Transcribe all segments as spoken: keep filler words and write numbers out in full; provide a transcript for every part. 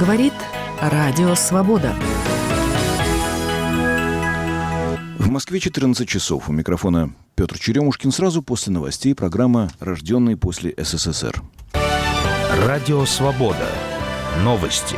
Говорит Радио Свобода. В Москве четырнадцать часов. У микрофона Петр Черемушкин. Сразу после новостей программа «Рожденные после СССР». Радио Свобода. Новости.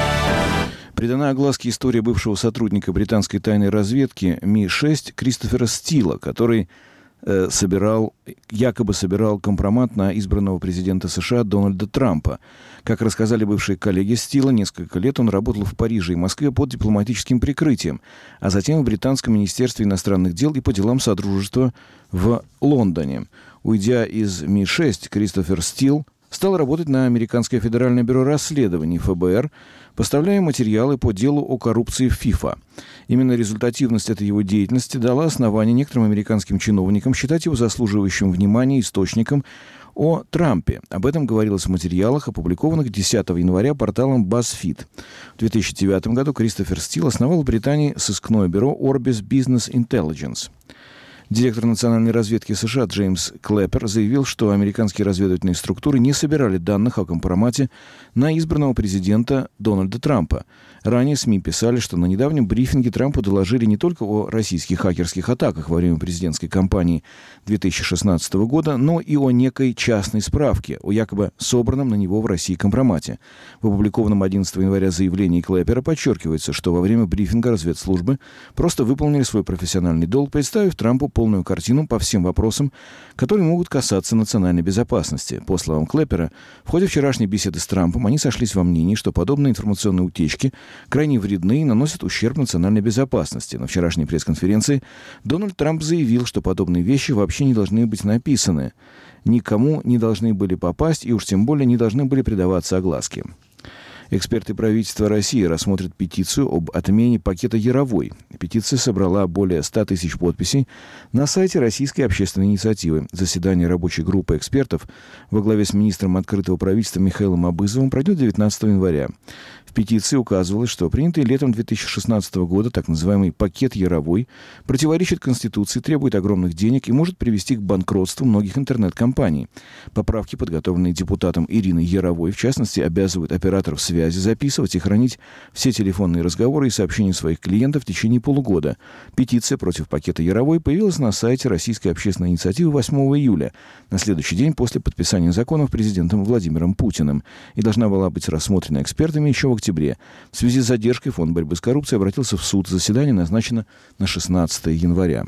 Придана огласке история бывшего сотрудника британской тайной разведки Ми шесть Кристофера Стила, который э, собирал, якобы собирал компромат на избранного президента США Дональда Трампа. Как рассказали бывшие коллеги Стила, несколько лет он работал в Париже и Москве под дипломатическим прикрытием, а затем в британском министерстве иностранных дел и по делам Содружества в Лондоне. Уйдя из Ми шесть, Кристофер Стил стал работать на Американское федеральное бюро расследований эф бэ эр, поставляя материалы по делу о коррупции в ФИФА. Именно результативность этой его деятельности дала основание некоторым американским чиновникам считать его заслуживающим внимания источником о Трампе. Об этом говорилось в материалах, опубликованных десятого января порталом BuzzFeed. В две тысячи девятом году Кристофер Стил основал в Британии сыскное бюро Orbis Business Intelligence. Директор национальной разведки США Джеймс Клэппер заявил, что американские разведывательные структуры не собирали данных о компромате на избранного президента Дональда Трампа. Ранее СМИ писали, что на недавнем брифинге Трампу доложили не только о российских хакерских атаках во время президентской кампании две тысячи шестнадцатого года, но и о некой частной справке о якобы собранном на него в России компромате. В опубликованном одиннадцатого января заявлении Клэппера подчеркивается, что во время брифинга разведслужбы просто выполнили свой профессиональный долг, представив Трампу полную картину по всем вопросам, которые могут касаться национальной безопасности. По словам Клэппера, в ходе вчерашней беседы с Трампом они сошлись во мнении, что подобные информационные утечки крайне вредны и наносят ущерб национальной безопасности. На вчерашней пресс-конференции Дональд Трамп заявил, что подобные вещи вообще не должны быть написаны, никому не должны были попасть и уж тем более не должны были придаваться огласке. Эксперты правительства России рассмотрят петицию об отмене пакета Яровой. Петиция собрала более ста тысяч подписей на сайте Российской общественной инициативы. Заседание рабочей группы экспертов во главе с министром открытого правительства Михаилом Абызовым пройдет девятнадцатого января. В петиции указывалось, что принятый летом две тысячи шестнадцатого года так называемый пакет Яровой противоречит Конституции, требует огромных денег и может привести к банкротству многих интернет-компаний. Поправки, подготовленные депутатом Ириной Яровой, в частности, обязывают операторов связи записывать и хранить все телефонные разговоры и сообщения своих клиентов в течение полугода. Петиция против пакета Яровой появилась на сайте Российской общественной инициативы восьмого июля, на следующий день после подписания законов президентом Владимиром Путиным, и должна была быть рассмотрена экспертами еще в октябре. В связи с задержкой Фонд борьбы с коррупцией обратился в суд. Заседание назначено на шестнадцатого января.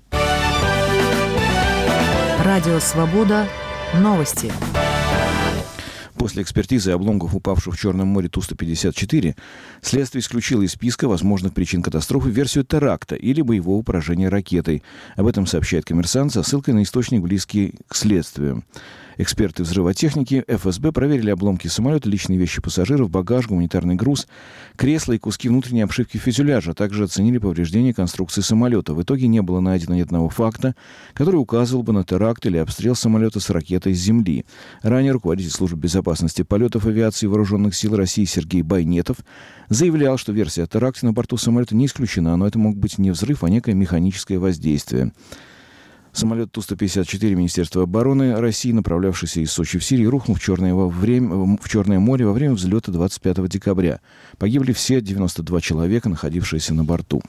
Радио Свобода. Новости. После экспертизы обломков упавшего в Черном море Ту сто пятьдесят четыре следствие исключило из списка возможных причин катастрофы версию теракта или боевого поражения ракетой. Об этом сообщает «Коммерсант» со ссылкой на источник, близкий к следствию. Эксперты взрывотехники эф эс бэ проверили обломки самолета, личные вещи пассажиров, багаж, гуманитарный груз, кресла и куски внутренней обшивки фюзеляжа. Также оценили повреждения конструкции самолета. В итоге не было найдено ни одного факта, который указывал бы на теракт или обстрел самолета с ракетой с земли. Ранее руководитель службы безопасности полетов авиации Вооруженных сил России Сергей Байнетов заявлял, что версия о теракте на борту самолета не исключена, но это мог быть не взрыв, а некое механическое воздействие. Самолет Ту сто пятьдесят четыре Министерства обороны России, направлявшийся из Сочи в Сирию, рухнул в Черное, во время, в Черное море во время взлета двадцать пятого декабря. Погибли все девяносто два человека, находившиеся на борту.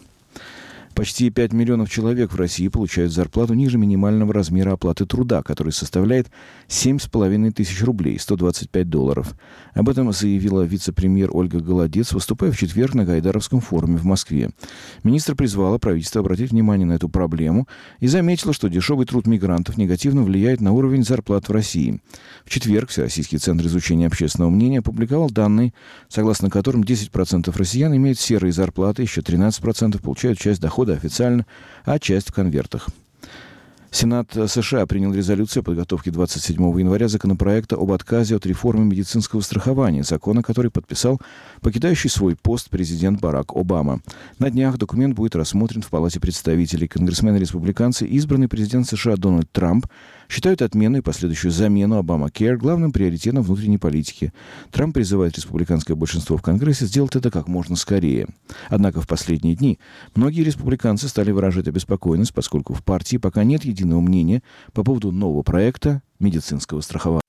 Почти пять миллионов человек в России получают зарплату ниже минимального размера оплаты труда, который составляет семь с половиной тысяч рублей, сто двадцать пять долларов. Об этом заявила вице-премьер Ольга Голодец, выступая в четверг на Гайдаровском форуме в Москве. Министр призвала правительство обратить внимание на эту проблему и заметила, что дешевый труд мигрантов негативно влияет на уровень зарплат в России. В четверг Всероссийский центр изучения общественного мнения опубликовал данные, согласно которым десять процентов россиян имеют серые зарплаты, еще тринадцать процентов получают часть дохода официально, а часть в конвертах. Сенат США принял резолюцию о подготовке двадцать седьмого января законопроекта об отказе от реформы медицинского страхования, закона, который подписал покидающий свой пост президент Барак Обама. На днях документ будет рассмотрен в Палате представителей. Конгрессмены-республиканцы, избранный президент США Дональд Трамп, считают отмену и последующую замену Обама-Кэр главным приоритетом внутренней политики. Трамп призывает республиканское большинство в Конгрессе сделать это как можно скорее. Однако в последние дни многие республиканцы стали выражать обеспокоенность, поскольку в партии пока нет единого мнения по поводу нового проекта медицинского страхования.